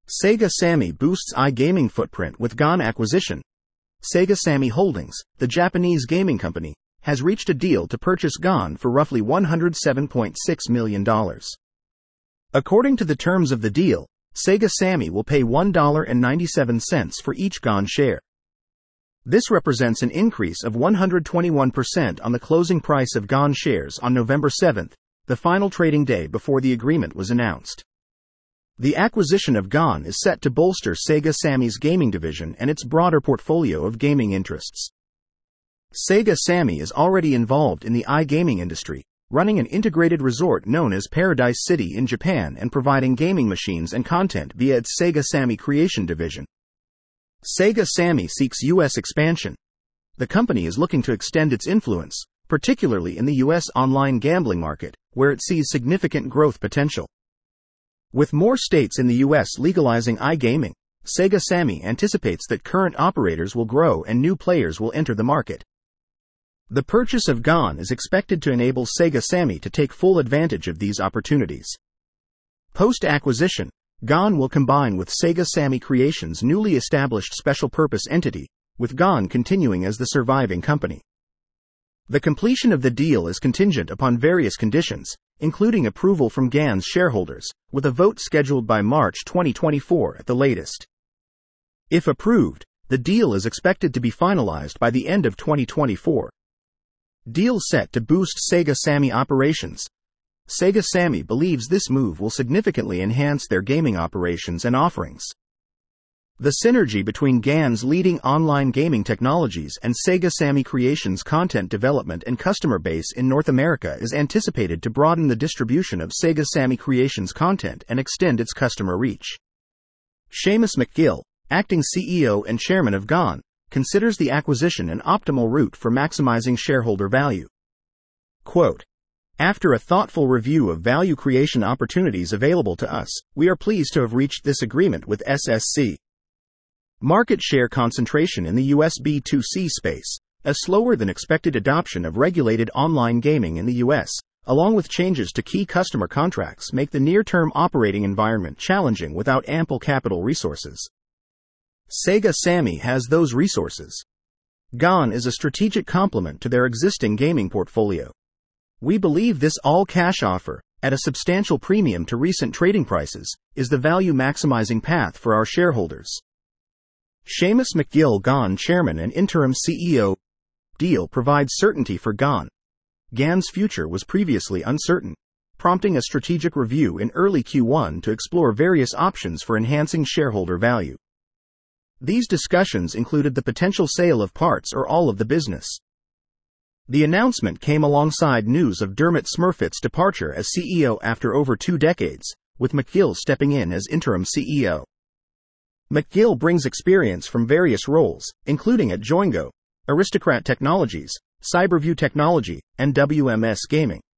Sega Sammy boosts iGaming footprint with GON acquisition. Sega Sammy Holdings, the Japanese gaming company, has reached a deal to purchase GON for roughly $107.6 million. According to the terms of the deal, Sega Sammy will pay $1.97 for each GON share. This represents an increase of 121% on the closing price of GON shares on November 7, the final trading day before the agreement was announced. The acquisition of GON is set to bolster Sega Sammy's gaming division and its broader portfolio of gaming interests. Sega Sammy is already involved in the iGaming industry, running an integrated resort known as Paradise City in Japan and providing gaming machines and content via its Sega Sammy Creation division. Sega Sammy seeks U.S. expansion. The company is looking to extend its influence, particularly in the U.S. online gambling market, where it sees significant growth potential. With more states in the U.S. legalizing iGaming, Sega Sammy anticipates that current operators will grow and new players will enter the market. The purchase of GON is expected to enable Sega Sammy to take full advantage of these opportunities. Post-acquisition, GON will combine with Sega Sammy Creations' newly established special-purpose entity, with GON continuing as the surviving company. The completion of the deal is contingent upon various conditions, including approval from GAN's shareholders, with a vote scheduled by March 2024 at the latest. If approved, the deal is expected to be finalized by the end of 2024. Deal set to boost Sega Sammy operations. Sega Sammy believes this move will significantly enhance their gaming operations and offerings. The synergy between GAN's leading online gaming technologies and Sega Sammy Creations' content development and customer base in North America is anticipated to broaden the distribution of Sega Sammy Creations' content and extend its customer reach. Seamus McGill, acting CEO and chairman of GON, considers the acquisition an optimal route for maximizing shareholder value. Quote, "After a thoughtful review of value creation opportunities available to us, we are pleased to have reached this agreement with SSC. Market share concentration in the US B2C space, a slower than expected adoption of regulated online gaming in the US, along with changes to key customer contracts, make the near-term operating environment challenging without ample capital resources. Sega Sammy has those resources. GON is a strategic complement to their existing gaming portfolio. We believe this all-cash offer, at a substantial premium to recent trading prices, is the value-maximizing path for our shareholders." Seamus McGill, GON chairman and interim CEO. Deal provides certainty for GON. GAN's future was previously uncertain, prompting a strategic review in early Q1 to explore various options for enhancing shareholder value. These discussions included the potential sale of parts or all of the business. The announcement came alongside news of Dermot Smurfit's departure as CEO after over 2 decades, with McGill stepping in as interim CEO. McGill brings experience from various roles, including at Joingo, Aristocrat Technologies, Cyberview Technology, and WMS Gaming.